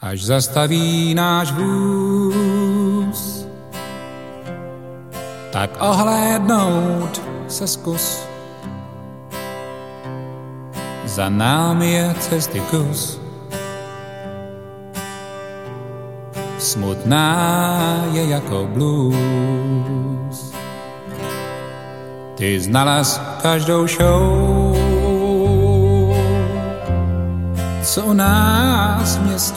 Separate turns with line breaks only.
až zastaví náš vůz. Tak ohlédnout se zkus, za námi je cesty kus. Smutná je jako blues. Ty znalaz každou show, co u nás v městě